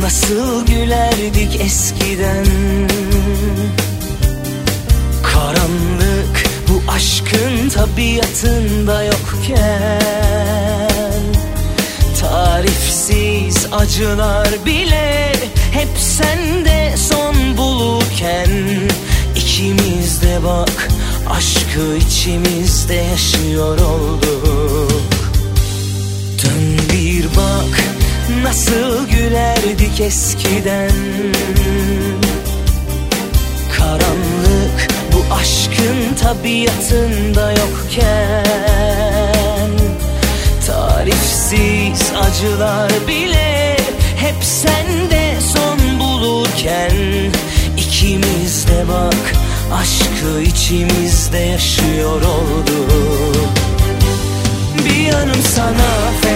Nasıl gülerdik eskiden. Karanlık bu aşkın tabiatında yokken, tarifsiz acılar bile hep sende son bulurken, İkimiz de bak aşkı içimizde yaşıyor olduk. Dön bir bak nasıl gülerdik eskiden. Karanlık bu aşkın tabiatında yokken, tarifsiz acılar bile hep sende son bulurken, İkimiz de bak aşkı içimizde yaşıyor olduk. Bir yanım sana